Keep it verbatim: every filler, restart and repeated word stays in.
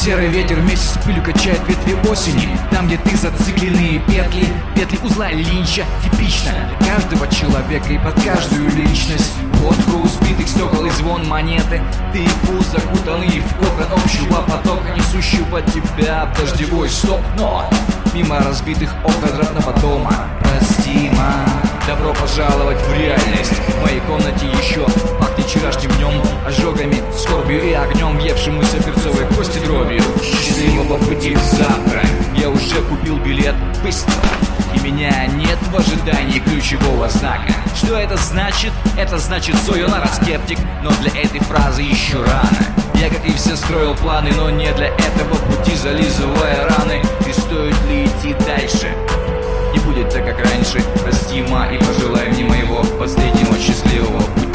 Серый ветер вместе с пылью качает ветви осени. Там, где ты зацикленные петли, петли узла Линча. Типично для каждого человека и под каждую личность. Вот круг сбитых стекол и звон монеты. Ты пул закутанный в кокон общего потока, несущего тебя в дождевой стоп. Но мимо разбитых окон родного дома, прости, ма, добро пожаловать в реальность. В моей комнате еще пахнет вчерашним днем, ожогами, скорбью и огнем, въевшемуся перцовой кости дробью. Счастливого пути завтра. Я уже купил билет быстро, и меня нет в ожидании ключевого знака. Что это значит? Это значит sayonara, скептик. Но для этой фразы еще рано. Я, как и все, строил планы, но не для этого пути, зализывая раны. И стоит ли идти дальше? Не будет так, как раньше. Прости, ма, и пожелай мне моего последнего счастливого пути.